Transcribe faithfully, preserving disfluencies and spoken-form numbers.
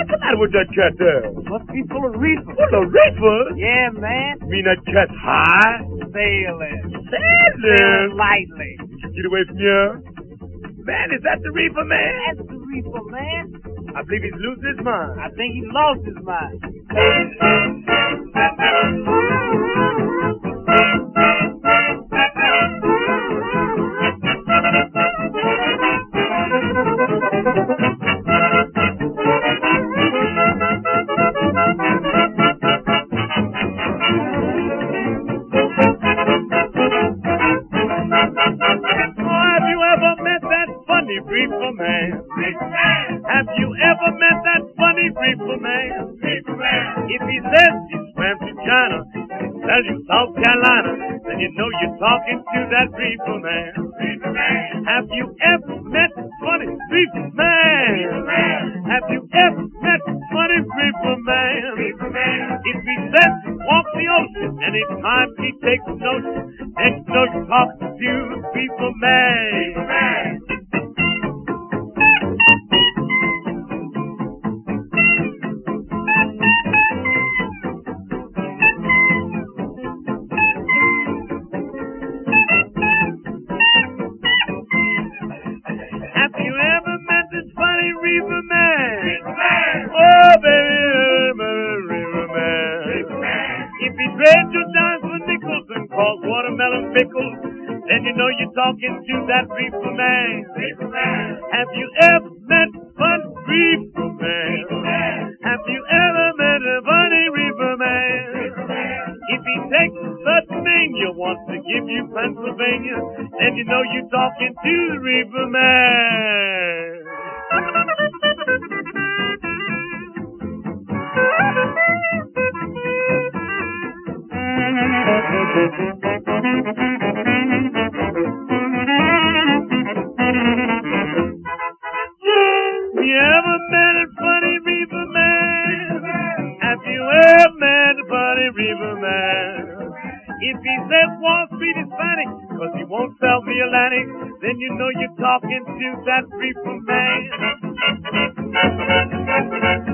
What's that with that cat there? Must be full of reefer. Full of reefer? Yeah, man. Mean that cat's high? Sailing. Sailing? Sailing lightly. Get away from here. Man, is that the reefer man? That's the reefer, man. I believe he's losing his mind. I think he lost his mind. Reefer man. Have you ever met that funny reefer man? If he says he swam to China, he tells you South Carolina, then you know you're talking to that reefer man. Have you ever met funny reefer man? Have you ever met funny reefer man? If he says he walks the ocean, anytime he takes notion, then you know you're talking to the reefer man. Have you ever met this funny reefer man? Oh, baby, reefer man. If he trades your dimes for nickels and calls watermelon pickles, then you know you're talking to that reefer man. Have you ever met funny reefer man? Have you ever met a funny reefer man? If he takes Pennsylvania, wants to give you Pennsylvania, then you know you're talking to the reefer man. You ever met a funny reefer man? Have you ever met a funny reefer man? If he says Wall Street is Hispanic, cause he won't sell the Atlantic, then you know you're talking to that reefer man.